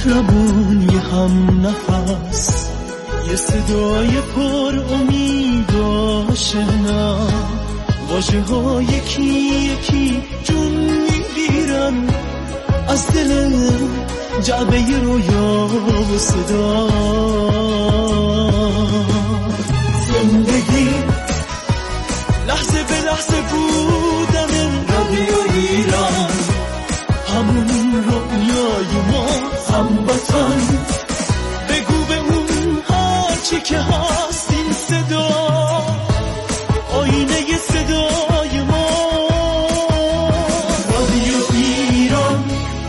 مهربون یه هم نفس، یه صدای پر امید و آشنا، واژه ها یکی یکی جون میگیرن از دل جعبه رویا و صدا. زندگی لحظه به لحظه بودن رادیو ایران، همون رویای ما هموطن. بگو به اون هرچی که هست این صدا، آینه ی صدای ما، رادیو ایران.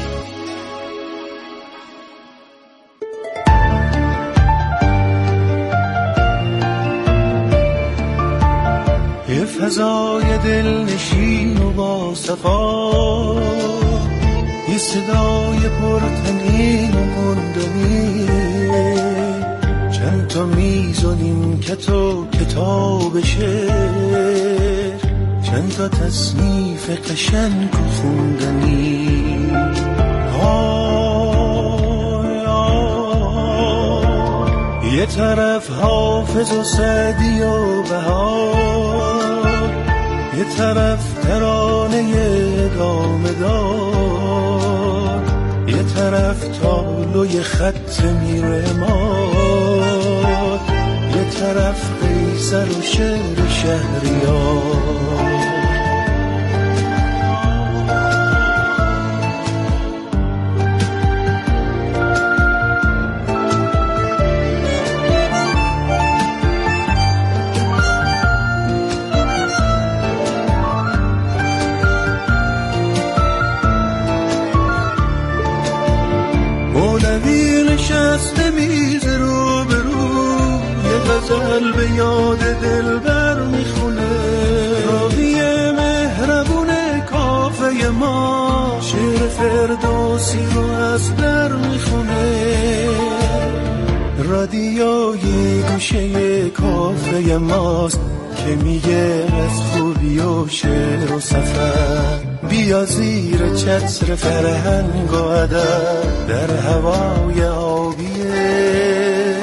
یه فضای دلنشین و با صفا، یه صدای پرتنین و گندنی، چند تا میز و نیمکت و کتاب شعر، چند تا تصنیف قشنگ و خوندنی. یه طرف حافظ و سعدی و بهار، یه طرف ترانه ادامه دار، یه طرف تابلوی خط میرماد، یه طرف قیصر و شعر شهریار. مولوی نشسته میز رو به رو، یه غزل به یاد دلبر میخونه. راوی مهربون کافه ما شعر فردوسی رو از در میخونه. رادیوی گوشه کافه ماست که میگه از خوبی و شعر و سفر. بیا زیر چتر فرهنگ و ادب در هوای آبیه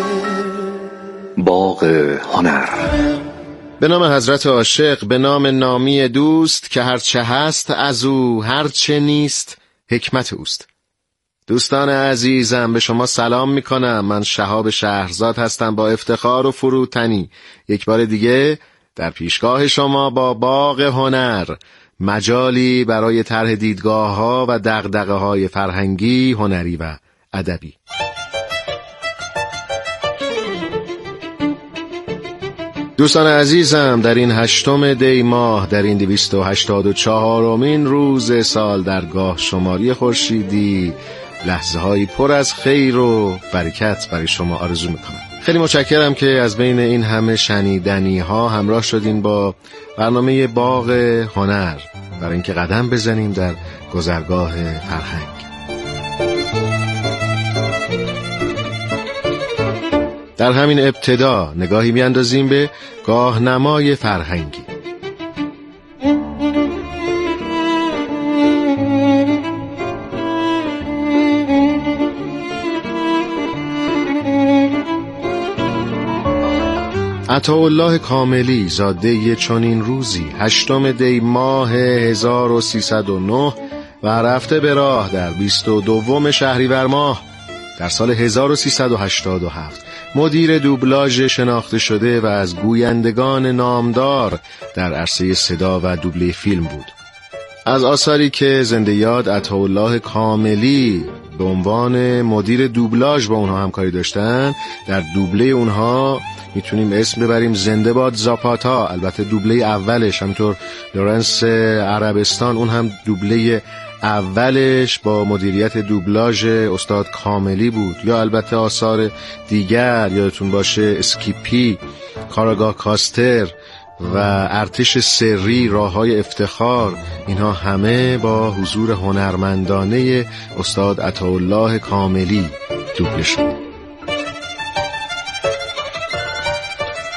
باغ هنر. به نام حضرت عاشق، به نام نامی دوست که هرچه هست از او، هرچه نیست حکمت اوست. دوستان عزیزم، به شما سلام میکنم. من شهاب شهرزاد هستم با افتخار و فروتنی یک بار دیگه در پیشگاه شما با باغ هنر، مجالی برای طرح دیدگاه‌ها و دغدغه‌های فرهنگی، هنری و ادبی. دوستان عزیزم، در این 8 دی ماه، در این 284مین روز سال در گاه شماری خورشیدی، لحظه‌هایی پر از خیر و برکت برای شما آرزو می‌کنم. خیلی متشکرم که از بین این همه شنیدنی‌ها همراه شدین با برنامه باغ هنر برای اینکه قدم بزنیم در گذرگاه فرهنگ. در همین ابتدا نگاهی میاندازیم به گاهنمای فرهنگی. عطاالله کاملی زاده چنین روزی 8 دی ماه 1309 و رفته به راه در 22 شهریور ماه در سال 1387 مدیر دوبلاژ شناخته شده و از گویندگان نامدار در عرصه صدا و دوبله فیلم بود. از آثاری که زنده یاد عطاالله کاملی به عنوان مدیر دوبلاژ با اونها همکاری داشتن، در دوبله اونها میتونیم اسم ببریم زنده باد زاپاتا، البته دوبله اولش، همینطور لورنس عربستان، اون هم دوبله اولش با مدیریت دوبلاژ استاد کاملی بود. یا البته آثار دیگر یادتون باشه اسکیپی، کاراگاه کاستر و ارتش سری، راههای افتخار، اینها همه با حضور هنرمندانه استاد عطاالله کاملی دوبله شد.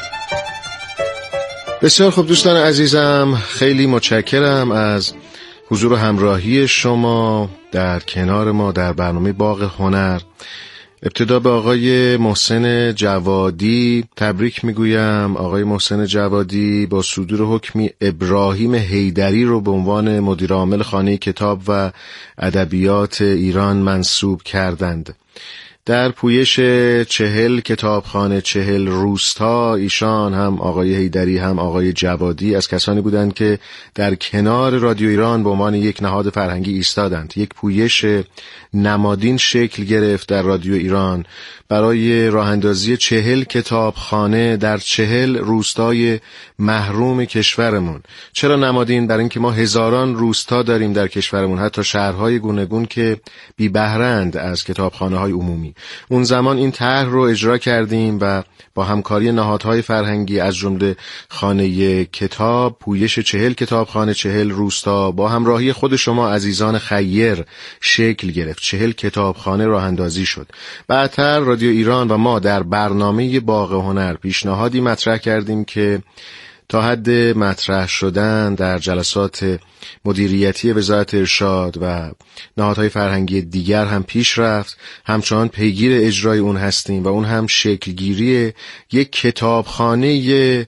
بسیار خوب دوستان عزیزم، خیلی متشکرم از حضور و همراهی شما در کنار ما در برنامه باغ هنر. ابتدا به آقای محسن جوادی تبریک میگویم. آقای محسن جوادی با صدور حکمی ابراهیم حیدری رو به عنوان مدیر عامل خانه کتاب و ادبیات ایران منصوب کردند. در پویش 40 کتابخانه 40 روستا ایشان هم آقای حیدری هم آقای جوادی از کسانی بودند که در کنار رادیو ایران به عنوان یک نهاد فرهنگی ایستادند. یک پویش نمادین شکل گرفت در رادیو ایران برای راه اندازی 40 کتابخانه در 40 روستای محروم کشورمون. چرا نمادین؟ برای اینکه ما هزاران روستا داریم در کشورمون، حتی شهرهای گوناگون که بی بهره‌اند از کتابخانه‌های عمومی. اون زمان این طرح رو اجرا کردیم و با همکاری نهادهای فرهنگی از جمله خانه کتاب پویش 40 کتابخانه 40 روستا با همراهی خود شما عزیزان خیر شکل گرفت. 40 کتابخانه راه اندازی شد. بعدتر رادیو ایران و ما در برنامه باغ هنر پیشنهادی مطرح کردیم که تا حد مطرح شدن در جلسات مدیریتی وزارت ارشاد و نهادهای فرهنگی دیگر هم پیش رفت. همچنان پیگیر اجرای اون هستیم و اون هم شکلگیری یک کتابخانه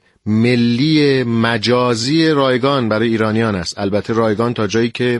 ملی مجازی رایگان برای ایرانیان است. البته رایگان تا جایی که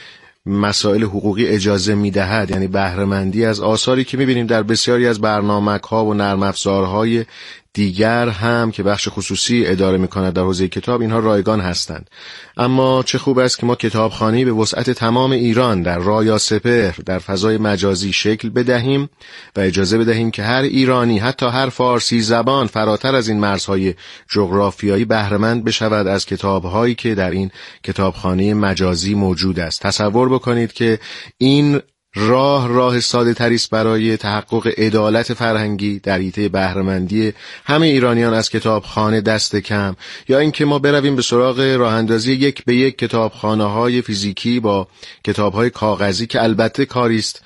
مسائل حقوقی اجازه میدهد، یعنی بهره‌مندی از آثاری که میبینیم در بسیاری از برنامه‌ها و نرم افزارهای دیگر هم که بخش خصوصی اداره میکند در حوزه کتاب، اینها رایگان هستند. اما چه خوب است که ما کتابخانه‌ای به وسعت تمام ایران در راه یا سپهر در فضای مجازی شکل بدهیم و اجازه بدهیم که هر ایرانی، حتی هر فارسی زبان، فراتر از این مرزهای جغرافیایی بهره‌مند بشود از کتاب‌هایی که در این کتابخانه مجازی موجود است. تصور بکنید که این راه ساده تری است برای تحقق عدالت فرهنگی در حیطه بهره‌مندی همه ایرانیان از کتابخانه دست کم، یا اینکه ما برویم به سراغ راه اندازی یک به یک کتابخانه‌های فیزیکی با کتاب‌های کاغذی که البته کاری است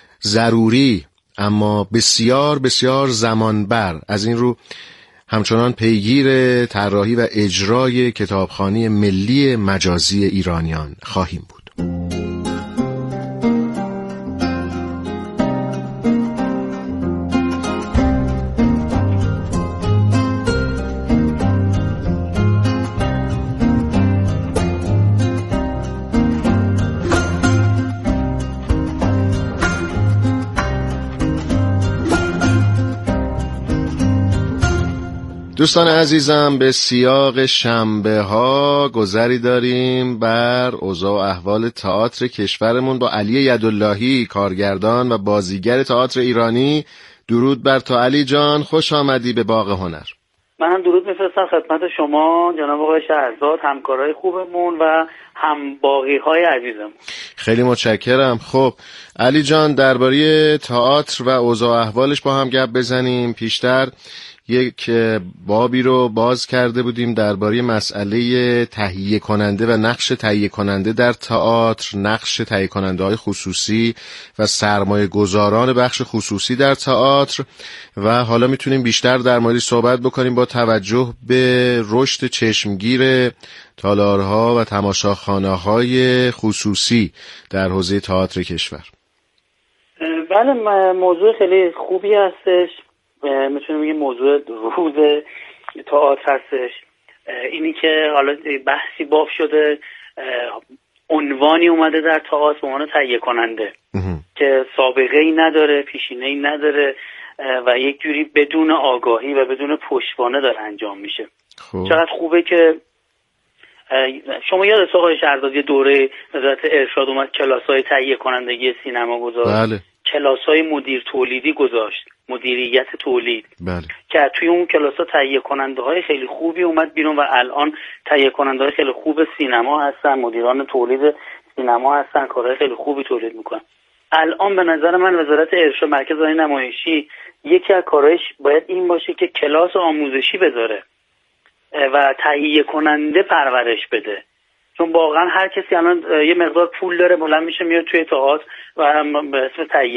ضروری اما بسیار بسیار زمانبر. از این رو همچنان پیگیر طراحی و اجرای کتابخانه ملی مجازی ایرانیان خواهیم بود. دوستان عزیزم، به سیاق شنبه ها گذری داریم بر اوضاع و احوال تئاتر کشورمون با علی یداللهی، کارگردان و بازیگر تئاتر ایرانی. درود بر تو علی جان، خوش آمدی به باغ هنر. من هم درود میفرستم خدمت شما جناب آقای شهرزاد، همکارای خوبمون و هم باقی‌های عزیزمون. خیلی متشکرم. خب علی جان، درباره تئاتر و اوضاع احوالش با هم گپ بزنیم. پیشتر یک بابی رو باز کرده بودیم درباره مسئله تهیه کننده و نقش تهیه کننده در تئاتر، نقش تهیه کننده های خصوصی و سرمایه گذاران بخش خصوصی در تئاتر، و حالا میتونیم بیشتر در موردش صحبت بکنیم با توجه به رشد چشمگیر تالارها و تماشاخانه‌های خصوصی در حوزه تئاتر کشور. بله، موضوع خیلی خوبی هستش. میتونیم بگیم موضوع روز تئاتر هستش. اینی که حالا بحثی باب شده، عنوانی اومده در تئاتر به عنوان تهیه کننده که سابقه ای نداره، پیشینه ای نداره و یک جوری بدون آگاهی و بدون پشتوانه داره انجام میشه. چقدر خوبه که شما یادت آقای شهرزاد یه دوره وزارت ارشاد اومد کلاس‌های تهیه کنندگی سینما گذاشت. بله. کلاس‌های مدیر تولیدی گذاشت، مدیریت تولید. بله. که توی اون کلاس‌ها تهیه کننده‌های خیلی خوبی اومد بیرون و الان تهیه کننده‌های خیلی خوب سینما هستن، مدیران تولید سینما هستن، کارهای خیلی خوبی تولید میکنن. الان به نظر من وزارت ارشاد، مرکز نمایشی، یکی از کارهاش باید این باشه که کلاس آموزشی بذاره و تهیه کننده پرورش بده. چون واقعا هر کسی الان یه مقدار پول داره بلند میشه میاد توی تئاتر و به اسم تهیه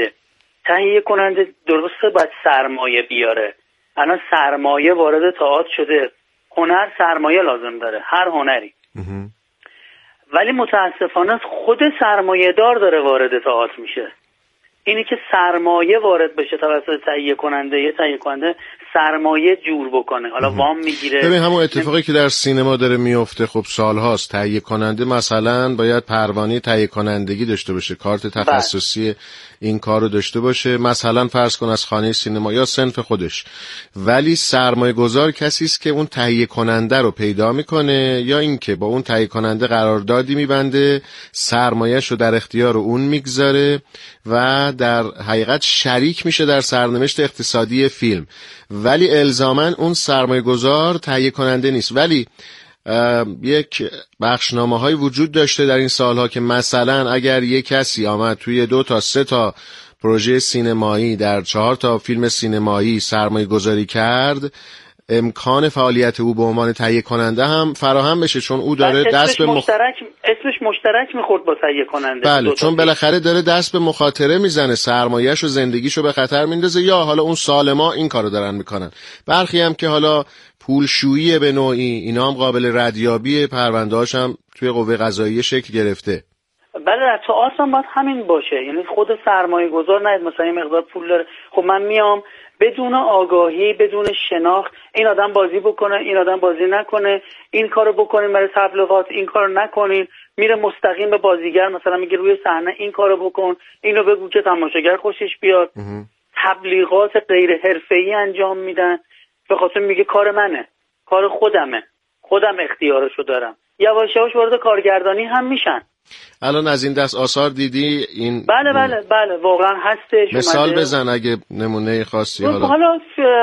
کننده درسته باید سرمایه بیاره. الان سرمایه وارد تئاتر شده. هنر سرمایه لازم داره، هر هنری. ولی متاسفانه خود سرمایه دار داره وارد تئاتر میشه. اینی که سرمایه وارد بشه توسط تهیه کننده سرمایه جور بکنه، حالا وام میگیره. ببین همون اتفاقی که در سینما داره میفته خب سالهاست. تهیه کننده مثلا باید پروانه تهیه کنندگی داشته باشه، کارت تخصصی این کار رو داشته باشه، مثلا فرض کن از خانه سینما یا صنف خودش. ولی سرمایه گذار کسی است که اون تهیه کننده رو پیدا میکنه یا اینکه با اون تهیه کننده قراردادی میبنده، سرمایه‌اش رو در اختیار اون میگذاره و در حقیقت شریک میشه در سرنوشت اقتصادی فیلم. ولی الزاماً اون سرمایه گذار تهیه کننده نیست. ولی یک بخشنامه‌های وجود داشته در این سالها که مثلا اگر یک کسی آمد توی 2 تا 3 تا پروژه سینمایی در 4 تا فیلم سینمایی سرمایه گذاری کرد، امکان فعالیت او به عنوان تهیه کننده هم فراهم بشه، چون او داره دست به اسمش مشترک میخورد با تهیه کننده. بله، چون بالاخره داره دست به مخاطره میزنه، سرمایه‌اش و زندگیشو به خطر میندازه، یا حالا اون سالما این کارو دارن میکنن. برخی هم که حالا پولشویی به نوعی، اینا هم قابل ردیابی، پرونده‌هاش هم توی قوه قضاییه شکل گرفته. بله، در تئاتر هم باید همین باشه، یعنی خود سرمایه گذار نه مثلا این مقدار پول داره، خب من میام بدون آگاهی، بدون شناخت، این آدم بازی بکنه، این آدم بازی نکنه، این کارو بکنین برای تبلیغات، این کارو نکنین، میره مستقیم به بازیگر مثلا میگه روی صحنه این کارو بکن، اینو بگو که تماشاگر خوشش بیاد. تبلیغات غیر حرفه‌ای انجام میدن به خاطر میگه کار منه، کار خودم اختیارشو دارم. یواش یواش وارد کارگردانی هم میشن. الان از این دست آثار دیدی؟ این بله واقعا هستش. مثال بزن اگه نمونه خاصی. حالا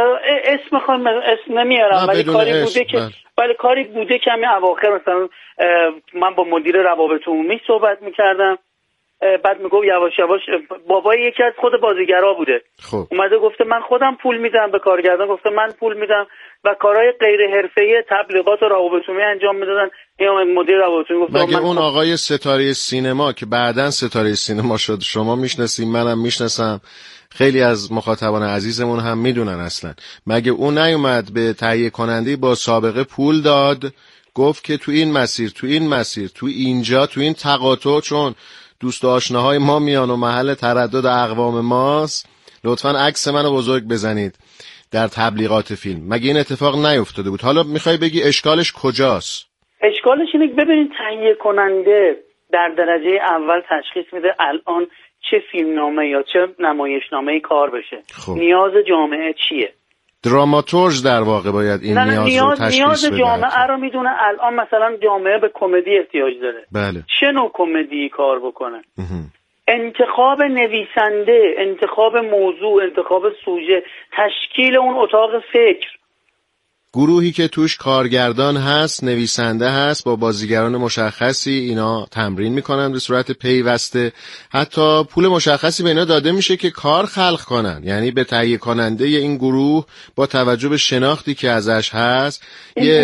اسم نمیارم، ولی کاری بوده که همین اواخر مثلا من با مدیر روابط عمومی صحبت میکردم، بعد میگفت یواش یواش بابای یکی از خود بازیگرا بوده، اومده گفته من خودم پول میدم به کارگردان، گفته من پول میدم و کارهای غیر حرفه‌ای تبلیغات و روابط عمومی انجام میدادن. این مدیر روابط عمومی گفت مگه اون آقای ستاره سینما که بعداً ستاره سینما شد، شما میشناسین، منم میشناسم، خیلی از مخاطبان عزیزمون هم میدونن، اصلا مگه اون نیومد به تهیه کننده با سابقه پول داد، گفت که تو این مسیر تو اینجا تو این تقاطع، چون دوست و آشناهای ما میان و محل تردد اقوام ماست، لطفاً عکس منو بزرگ بزنید در تبلیغات فیلم؟ مگه این اتفاق نیفتاده بود؟ حالا میخوای بگی اشکالش کجاست؟ اشکالش اینه که ببینید تهیه کننده در درجه اول تشخیص میده الان چه فیلمنامه یا چه نمایشنامه‌ای کار بشه. نیاز جامعه چیه؟ دراماتورج در واقع باید این نیاز رو تشخیص نیاز بده. جامعه رو میدونه. الان مثلا جامعه به کمدی احتیاج داره. بله. چه نوع کمدی کار بکنه؟ انتخاب نویسنده، انتخاب موضوع، انتخاب سوژه، تشکیل اون اتاق فکر، گروهی که توش کارگردان هست، نویسنده هست، با بازیگران مشخصی، اینا تمرین میکنن به صورت پیوسته، حتی پول مشخصی به اینا داده میشه که کار خلق کنن، یعنی به تهیه کننده این گروه با توجه به شناختی که ازش هست یه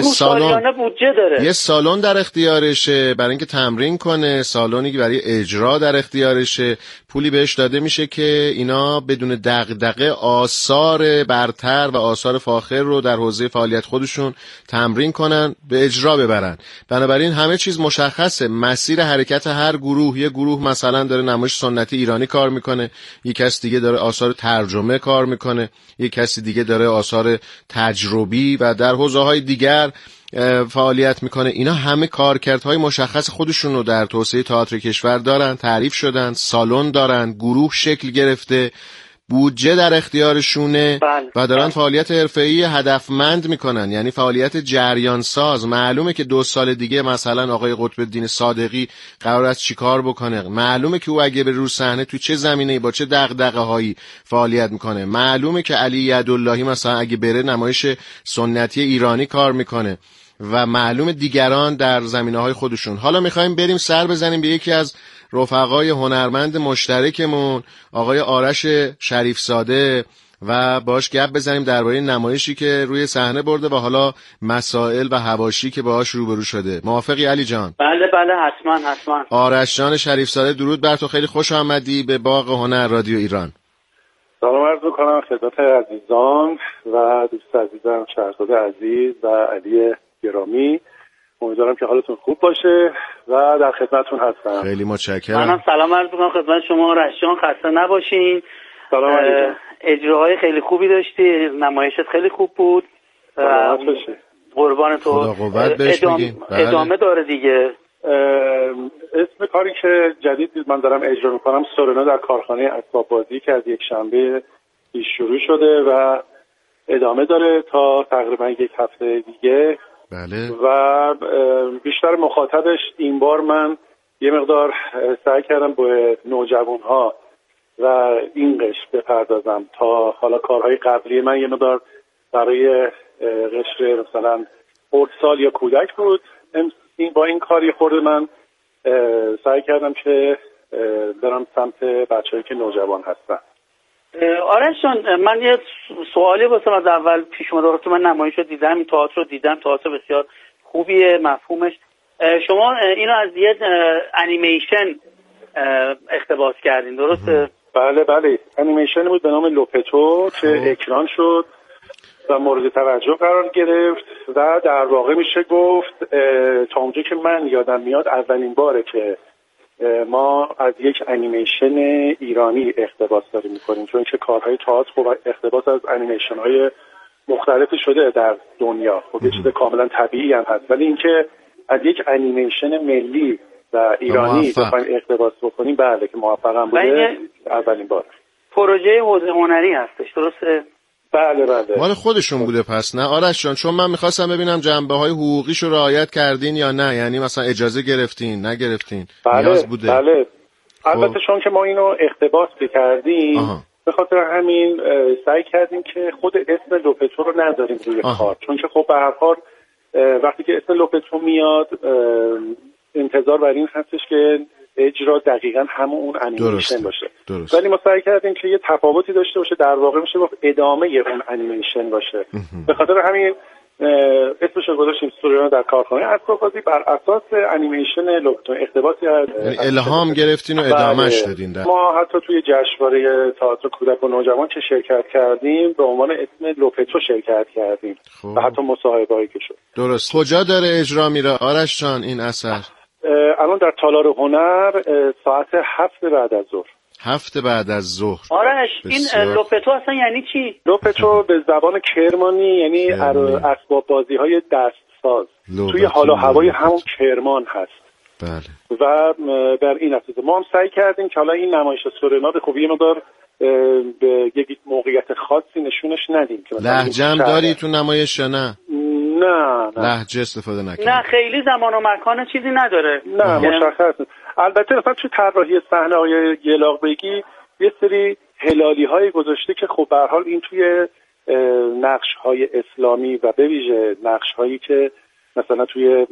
سالن در اختیارشه برای اینکه تمرین کنه، سالونی برای اجرا در اختیارشه، پولی بهش داده میشه که اینا بدون دغدغه آثار برتر و آثار فاخر رو در حوزه فعالیت خودشون تمرین کنن، به اجرا ببرن. بنابراین همه چیز مشخصه، مسیر حرکت هر گروه. یه گروه مثلا داره نمایش سنتی ایرانی کار میکنه، یک کس دیگه داره آثار ترجمه کار میکنه، یک کسی دیگه داره آثار تجربی و در حوزه‌های دیگر فعالیت میکنه. اینا همه کارکردهای مشخص خودشون رو در توسعه تئاتر کشور دارن، تعریف شدن، سالن دارن، گروه شکل گرفته، بودجه در اختیارشونه و دارن فعالیت حرفه‌ای هدفمند میکنن، یعنی فعالیت جریان ساز. معلومه که 2 سال دیگه مثلا آقای قطب الدین صادقی قرار است چیکار بکنه، معلومه که او اگه به رو صحنه تو چه زمینه‌ای با چه دغدغه‌هایی فعالیت میکنه، معلومه که علی یداللهی مثلا اگه بره نمایش سنتی ایرانی کار میکنه و معلومه دیگران در زمینه‌های خودشون. حالا میخوایم بریم سر بزنیم به یکی از رفقای هنرمند مشترکمون، آقای آرش شریفزاده، و باش گپ بزنیم درباره نمایشی که روی صحنه برده و حالا مسائل و حواشی که باهاش روبرو شده. موافقی علی جان؟ بله حتما. آرش جان شریفزاده، درود بر تو، خیلی خوش آمدی به باغ هنر رادیو ایران. سلام عرض می‌کنم خدمت عزیزان و دوست عزیزم شهرزاد عزیز و علی گرامی. امیدوارم که حالتون خوب باشه و در خدمتتون هستم. خیلی متشکرم. منم سلام عرض می‌کنم خدمت شما رشان، خسته نباشین. سلام علیکم. اجراهای خیلی خوبی داشتی، نمایشت خیلی خوب بود. سلامت باشی. قربان تو. خدا قوت بهش میگیم. ادامه داره دیگه. اسم کاری که جدید من دارم اجرا میکنم سورنا در کارخانه اسباب بازی که از یک شنبه پیش شروع شده و ادامه داره تا تقریبا یک هفته دیگه. بله. و بیشتر مخاطبش این بار من یه مقدار سعی کردم با نوجوانها و این قشر بپردازم تا حالا کارهای قبلی من یه مقدار برای قشر مثلا خردسال یا کودک بود. با این کاری خورده من سعی کردم که برم سمت بچه‌هایی که نوجوان هستن. آرش جان، من یه سوالی واسم از اول پیش اومد. تو من نمایش رو دیدم، این تئاتر رو دیدم، تئاتر بسیار خوبیه مفهومش. شما اینو از یه انیمیشن اقتباس کردین، درسته؟ بله انیمیشن بود به نام لوپتو که اکران شد و مورد توجه قرار گرفت و در واقع میشه گفت تا اونجا که من یادم میاد اولین باره که ما از یک انیمیشن ایرانی اقتباس داریم میکنیم، چون که کارهای تئاتر خب اقتباس از انیمیشن های مختلفی شده در دنیا، خب یه چیز کاملا طبیعی هم هست، ولی اینکه از یک انیمیشن ملی و ایرانی بخوایم اقتباس بکنیم بله که موفق هم بوده اولین بار. پروژه حوزه هنری هستش، درسته؟ بله مال خودشون بوده پس نه آرش جان؟ چون من میخواستم ببینم جنبه‌های حقوقیشو رعایت کردین یا نه، یعنی مثلا اجازه گرفتین نگرفتین؟ نیاز بوده؟ بله البته چون که ما اینو اقتباس کردیم به خاطر همین سعی کردیم که خود اسم لوپتو رو نذاریم روی کار، چون که خب به هر حال وقتی که اسم لوپتو میاد انتظار بر این هستش که اجرا دقیقاً همون اون انیمیشن باشه. ولی ما سعی کردیم که یه تفاوتی داشته باشه، در واقع میشه گفت ادامه اون انیمیشن باشه. به خاطر همین اسمش رو گذاشتیم سورنا در کارخانه اسباب بازی بر اساس انیمیشن لوپتو، اقتباسی از الهام گرفتین و ادامهش دادین. ما حتی توی جشنواره تئاتر کودک و نوجوان که شرکت کردیم به عنوان اسم لوپتو شرکت کردیم و حتی مصاحبه‌ای که شد. درست. کجا داره اجرا میره آرش جان این اثر؟ الان در تالار هنر ساعت 7 بعد از ظهر. 7 بعد از ظهر. آرش این لوپتو اصلا یعنی چی؟ لوپتو به زبان کرمانی یعنی اسباب بازی های دستساز توی حال و هوای همون کرمان هست. بله. و بر این اساس ما هم سعی کردیم که حالا این نمایش سورنا به خوبی مقدار به یک موقعیت خاصی نشونش ندیم. لهجه هم داری تو نمایش یا نه؟ نه لهجه استفاده نکنی؟ نه خیلی زمان و مکان چیزی نداره. نه مشخص. البته مثلا تو طراحی صحنه های یلاق بگی یه سری هلالی های گذاشته که خب به هر حال این توی نقش های اسلامی و به ویژه نقش هایی که مثلا توی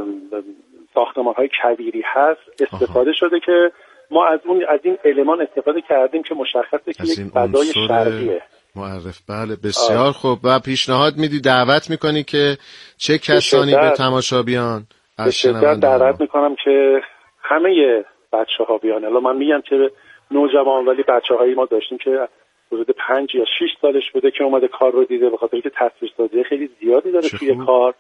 ساختمان های کبیری هست استفاده شده که ما از این المان استفاده کردیم که مشخصه که یک فضای شرقیه معرف. بله بسیار خوب. و پیشنهاد میدی، دعوت میکنی که چه کسانی به تماشا بیان؟ از شدت دعوت میکنم که همه بچه ها بیان. الان من میگم که نوجوان، ولی بچه هایی ما داشتیم که حدود 5 یا 6 سالش بوده که اومده کار رو دیده، به خاطر اینکه تصویرسازی خیلی زیادی داره توی کار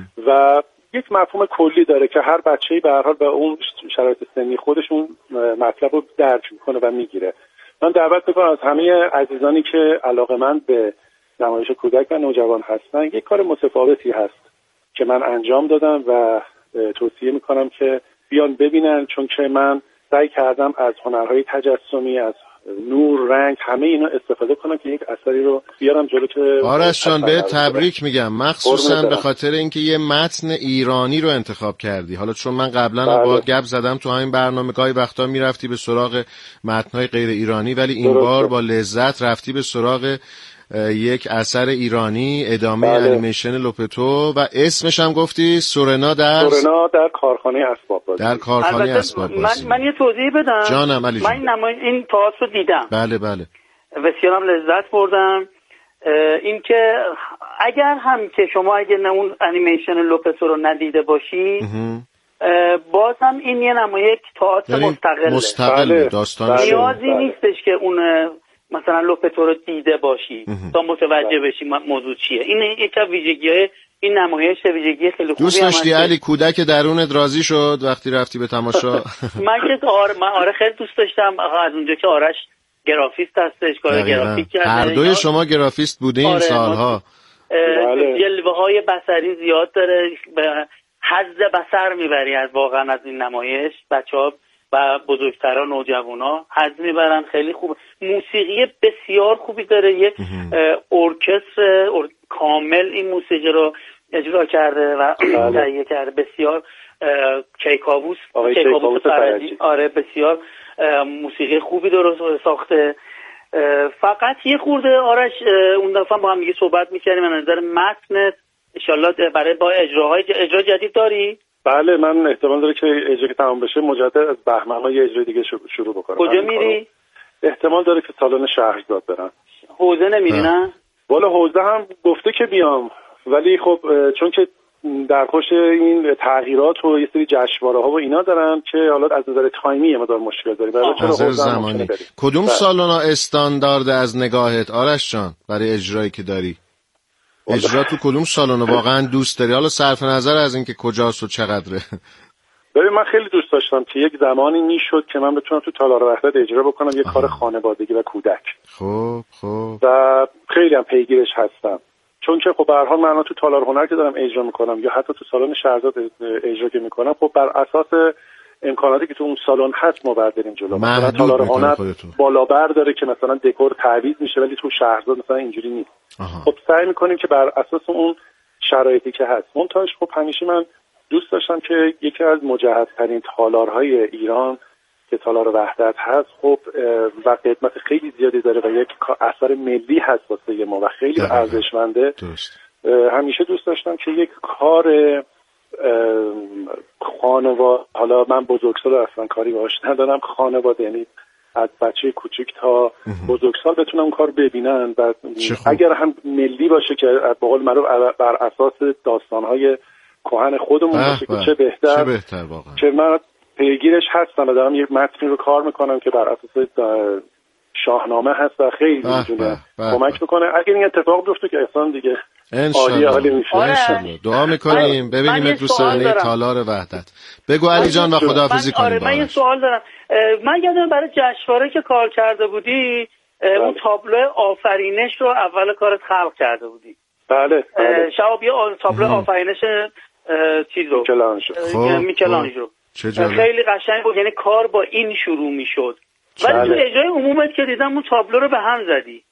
و یک مفهوم کلی داره که هر بچه‌ای به هر حال به اون شرایط سنی خودشون مطلب رو درک میکنه و میگیره. من دعوت میکنم از همه عزیزانی که علاقه‌مند به نمایش کودک و نوجوان هستن، یک کار متفاوتی هست که من انجام دادم و توصیه میکنم که بیان ببینن، چون که من سعی کردم از هنرهای تجسمی، از نور، رنگ، همه اینا استفاده کنم که یک اثری رو بیارم جلو که آرش جان به تبریک میگم، مخصوصا به خاطر اینکه یه متن ایرانی رو انتخاب کردی. حالا چون من قبلا با گپ زدم تو همین برنامه گاهی وقتا میرفتی به سراغ متن‌های غیر ایرانی، ولی این بار با لذت رفتی به سراغ یک اثر ایرانی، ادامه انیمیشن لوپتو و اسمش هم گفتی سورنا در کارخانه اسباب بازی. در کارخانه اسباب بازی. من یه توضیح بدم. جانم علی جان. من این تئاتر رو دیدم. بله. بسیارم لذت بردم. این که اگر هم که شما اگه اون انیمیشن لوپتو رو ندیده باشی باز هم این یه نمایش تئاتر مستقله. داستانش نیازی نیستش که اون مثلا لوپتو رو دیده باشی تا متوجه بشی موضوع چیه. این یک از ویژگی‌های این نمایش، ویژگی خیلی خوبی. دوست داشتی علی کودک درونت راضی شد وقتی رفتی به تماشا؟ من آره خیلی دوست داشتم. از اونجا که آرش گرافیست هستش، کار گرافیک کرده، هر دوی شما گرافیست بودین. آره سالها. جلوه‌های بصری زیاد داره، به حظ بصر میبری از واقعا از این نمایش. بچه‌ها و بزرگتران، نوجوانا حظ میبرن. خیلی خوب، موسیقی بسیار خوبی داره. یه ارکستر کامل این موسیقی رو اجرا کرده و تهیه کرده. بسیار کیکاووس فرجی، آره بسیار موسیقی خوبی درست ساخته. فقط یه خورده آرش، اون دفعه با هم دیگه صحبت می‌کردیم، از نظر متن انشالله برای با اجرا جدید داری؟ بله، من احتمال داره که اجرا که تمام بشه مجدد از بهمن یه اجرای دیگه شروع بکنم. کجا میری؟ احتمال داره که سالن شهرزاد برم. حوزه نمیری نه؟ والا حوزه هم گفته که بیام، ولی خب چون که در خوش این تغییرات و یه سری جشنواره‌ها و اینا دارن که حالا از نظر تایمی مقدار مشکل داریم. برای چون حوزه زمانی کدوم سالونا استاندارد از نگاهت آرش جان برای اجرایی که داری؟ اجرا تو کدوم سالن واقعا دوست داری؟ حالا صرف نظر از اینکه کجاست و چقدره. ببین من خیلی دوست داشتم که یک زمانی میشد که من بتونم تو تالار وحدت اجرا بکنم یک کار خانوادگی و کودک. خب و خیلی هم پیگیرش هستم، چون که خب به هر حال من تو تالار هنر که دارم اجرا میکنم یا حتی تو سالن شهرزاد اجرا که میکنم، خب بر اساس امکاناتی که تو اون سالن هست ما برداریم جلو. مثلا تالار هنر بالابر داره که مثلا دکور تعویض میشه، ولی تو شهرزاد مثلا اینجوری نیست. خب سعی میکنیم که بر اساس اون شرایطی که هست. منتهاش خب همیشه من دوست داشتم که یکی از مجهزترین تالارهای ایران که تالار وحدت هست خب و قدمت خیلی زیادی داره و یک اثر ملی هست واسه ما و خیلی ارزشمنده. همیشه دوست داشتم که یک کار خانواده، حالا من بزرگسال اصلا کاری باهاش ندارم، خانواده یعنی از بچه کوچیک تا بزرگسال بتونم کار ببینن و اگر هم ملی باشه که به قول معروف بر اساس داستان‌های کهن خودمون باشه که چه بهتر واقعا. که من پیگیرش هستم و دارم یک متنی رو کار میکنم که بر اساس شاهنامه هست و خیلی میتونه کمک میکنه. اگر این اتفاق بیفته که اصلا دیگه عالی میشه. دعا میکنیم ببینیم تو صحنه تالار وحدت. بگو علی جان و خداحافظی کنیم. من یه سوال دارم. من یادم برای جشنواره که کار کرده بودی اون تابلو آفرینش رو اول کارت خلق کرده بودی. بله. شباب یه تابلو آفرینش چیز رو میکلانژو خیلی قشنگ بود، یعنی کار با این شروع میشد. ولی تو اجرای عمومت که دیدم اون تابلو رو به هم زدی.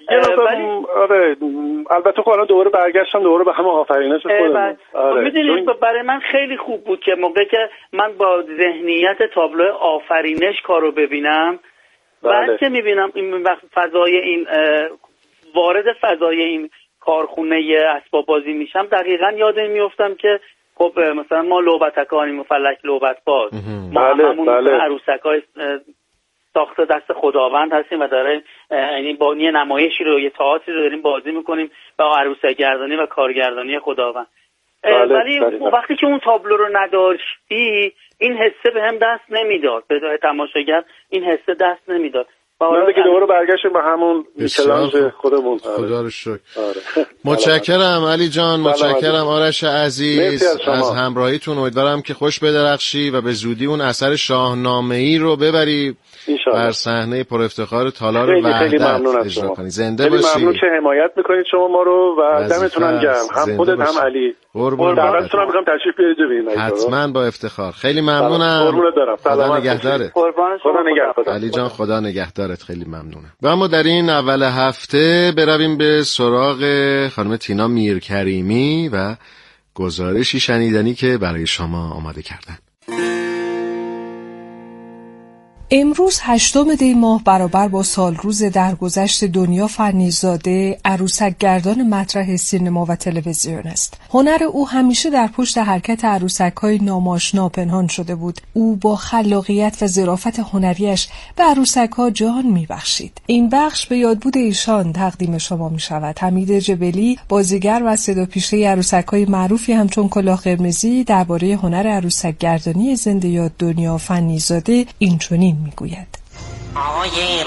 آره البته خب الان دوباره برگشتم دوباره به همه آفرینش خودم. میدونید برای من خیلی خوب بود که موقعی که من با ذهنیت تابلو آفرینش کارو ببینم، بعد که میبینم این وقت فضای این وارد فضای این کارخونه اسباب بازی میشم، دقیقاً یادم میافتم که خب مثلا ما لعبتکانیم و فلک لعبت باز، ما همون عروسکای ساخت دست خداوند هستیم و داره یعنی با یه نمایشی رو یه تئاتری رو داریم بازی میکنیم با عروسک گردانی و کارگردانی خداوند. ولی وقتی که اون تابلو رو نداشتی این حسه به هم دست نمیداد، به تماشاگر این حسه دست نمیداد. من دیگه دوباره برگشتیم به همون میکلانژ خودمون. خدا رو شکر. متشکرم علی جان، متشکرم آرش عزیز از همراهیتون. امیدوارم که خوش بدرخشی و به زودی اون اثر شاهنامه‌ای رو ببری بر صحنه پر افتخار تالار وحدت اجرا کنی. زنده باشی. خیلی ممنون که حمایت میکنید شما ما رو و دمتون گرم، هم خودت هم علی. دعوتتون رو می‌کنم تشریف بیارید ببینید. حتما با افتخار. خیلی ممنونم. قربونت برم. خدا نگهدارت. خدا نگهدارت. علی جان خدا نگهدارت. خیلی ممنونم. و اما در این اول هفته برویم به سراغ خانم تینا میرکریمی و گزارشی شنیدنی که برای شما آماده کردن. امروز 8 دی ماه برابر با سالروز درگذشت دنیا فنی‌زاده، عروسک گردان مطرح سینما و تلویزیون است. هنر او همیشه در پشت حرکت عروسک‌های ناماشنا پنهان شده بود. او با خلاقیت و ظرافت هنریش به عروسک‌ها جان می‌بخشید. این بخش به یادبود ایشان تقدیم شما می‌شود. حمید جبلی، بازیگر و صداپیشه عروسک‌های معروفی همچون کلاه قرمزی، درباره هنر عروسک گردانی زنده یاد دنیا فنی‌زاده اینچنین میگوید: آقای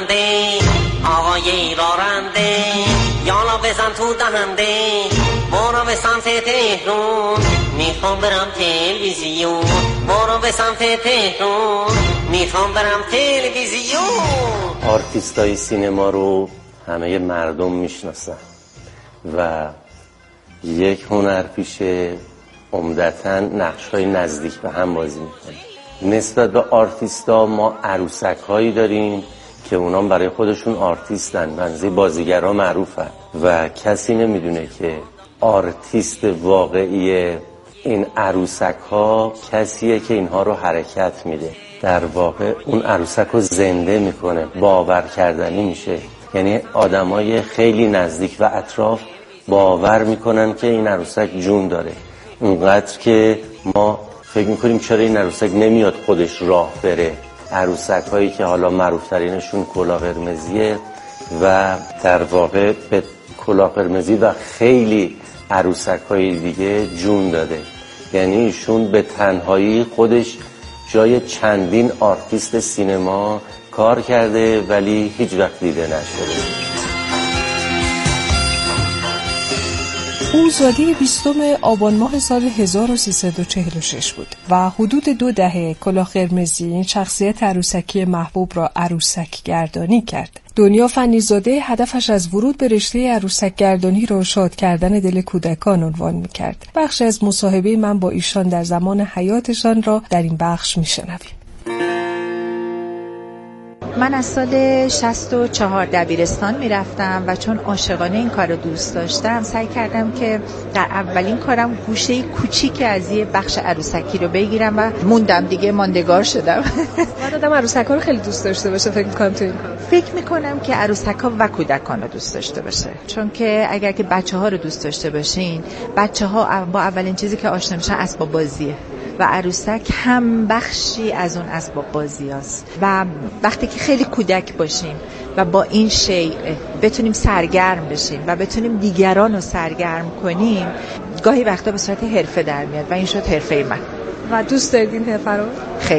راننده یالا بزن تو دهنده برو به سمت تهرون میخوام برم تلویزیون برو به سمت تهرون میخوام برم تلویزیون. آرتیستای سینما رو همه مردم میشناسن و یک هنرپیشه عمدتاً نقش‌های نزدیک به هم بازی میکنه. نسبت به آرتیستا ما عروسک‌هایی داریم که اونام برای خودشون آرتیستن، بنظر بازیگرها معروفن و کسی نمیدونه که آرتیست واقعی این عروسک‌ها کسیه که اینها رو حرکت میده، در واقع اون عروسک رو زنده میکنه، باور کردنی میشه. یعنی آدمای خیلی نزدیک و اطراف باور میکنن که این عروسک جون داره، اونقدر که ما فکر میکنیم چرا این عروسک نمیاد خودش راه بره. عروسک هایی که حالا معروف ترینشون کلاه قرمزیه و در واقع به کلاه قرمزی و خیلی عروسک های دیگه جون داده. یعنی ایشون به تنهایی خودش جای چندین آرتیست سینما کار کرده ولی هیچ وقت دیده نشده. او زاده 20 آبان ماه سال 1346 بود و حدود 2 دهه کلاه قرمزی این شخصیت عروسکی محبوب را عروسک گردانی کرد. دنیا فنی‌زاده هدفش از ورود به رشته عروسک گردانی را شاد کردن دل کودکان عنوان می‌کرد. بخش از مصاحبه من با ایشان در زمان حیاتشان را در این بخش می‌شنویم. من از سال 64 دبیرستان میرفتم و چون عاشقانه این کار رو دوست داشتم سعی کردم که در اولین کارم گوشه کوچیک از یه بخش عروسکی رو بگیرم و موندم دیگه، ماندگار شدم. من آدم عروسک‌ها رو خیلی دوست داشته باشه. فکر میکنم که عروسک‌ها و کودکان رو دوست داشته باشه، چون که اگر که بچه‌ها رو دوست داشته باشین، بچه‌ها با اولین چیزی که آشنا میشن اسباب بازیه و عروسک هم بخشی از اون اسباب بازی است و وقتی که خیلی کودک باشیم و با این شیء بتونیم سرگرم بشیم و بتونیم دیگران رو سرگرم کنیم، گاهی وقتا به صورت حرفه در میاد و این شد حرفه من. و دوست دارید این حرفه رو؟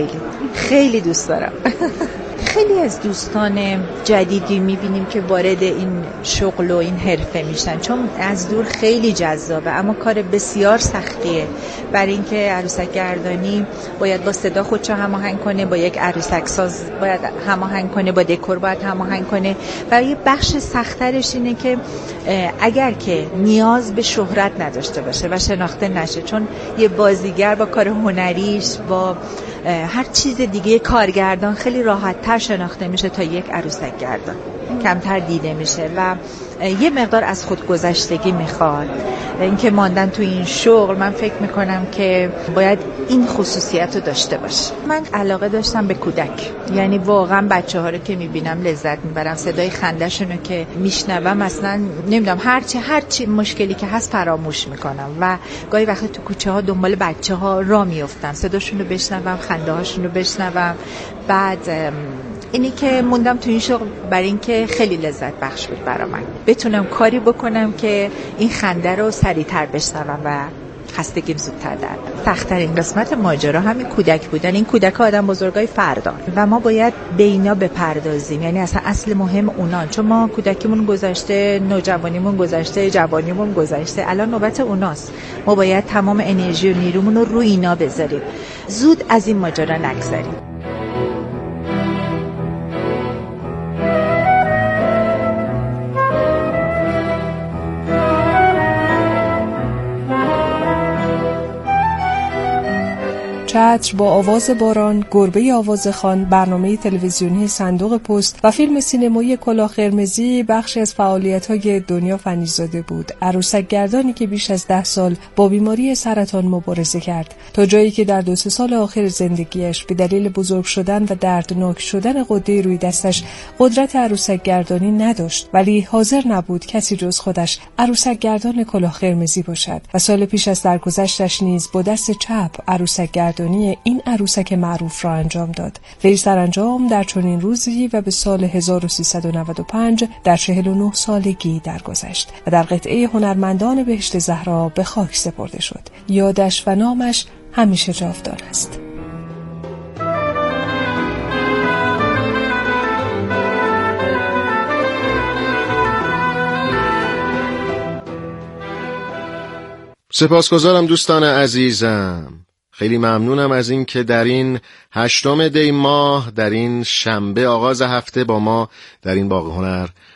خیلی دوست دارم. خیلی از دوستان جدیدی میبینیم که وارد این شغل و این حرفه میشن، چون از دور خیلی جذابه اما کار بسیار سختیه. برای اینکه عروسک گردانی باید با صدا خودشو هماهنگ کنه، با یک عروسک ساز باید هماهنگ کنه، با دکور باید هماهنگ کنه و یه بخش سخت‌ترش اینه که اگر که نیاز به شهرت نداشته باشه و شناخته نشه، چون یه بازیگر با کار هنریش با هر چیز دیگه کارگردان خیلی راحت‌تر شناخته میشه تا یک عروسک گردان، کمتر دیده میشه و یه مقدار از خودگذشتگی میخواد. اینکه ماندن تو این شغل من فکر میکنم که باید این خصوصیت رو داشته باشه. من علاقه داشتم به کودک، یعنی واقعا بچه‌ها رو که میبینم لذت میبرم، صدای خنده‌شون رو که میشنوم اصلا نمیدونم هر چی مشکلی که هست فراموش میکنم و گاهی وقتا تو کوچه ها دنبال بچه‌ها راه میافتم، صداشون رو بشنوم، خنده هاشون رو بشنوم. بعد اینی که موندم تو این شغل برای اینکه خیلی لذت بخش بود برای من، بتونم کاری بکنم که این خنده رو سریعتر بشنوم و خستگیم زودتر در. سخت‌ترین قسمت ماجرا همین کودک بودن. این کودک آدم بزرگای فردان و ما باید به اینا بپردازیم، یعنی اصل مهم اونان، چون ما کودکیمون گذشته، نوجوانیمون گذشته، جوانیمون گذشته، الان نوبت اوناست. ما باید تمام انرژی و نیرومون رو روی اینا بذاریم، زود از این ماجرا نگذریم. چتر با آواز باران، گربه آوازخوان، برنامه تلویزیونی صندوق پست و فیلم سینمایی کلاه قرمزی بخشی از فعالیت‌های دنیا فنی‌زاده بود. عروسک گردانی که بیش از 10 سال با بیماری سرطان مبارزه کرد، تا جایی که در 2-3 سال آخر زندگیش به دلیل بزرگ شدن و دردناک شدن غده روی دستش قدرت عروسک گردانی نداشت، ولی حاضر نبود کسی جز خودش عروسک گردان کلاه قرمزی باشد و سال پیش از درگذشتش نیز با دست چپ عروسک گردانی این عروسک معروف را انجام داد. وی سرانجام در چنین روزی و به سال 1395 در 49 سالگی درگذشت و در قطعه هنرمندان بهشت زهرا به خاک سپرده شد. یادش و نامش همیشه جاودان است. سپاسگزارم دوستان عزیزم. خیلی ممنونم از این که در این 8 دی ماه، در این شنبه آغاز هفته با ما در این باغ هنر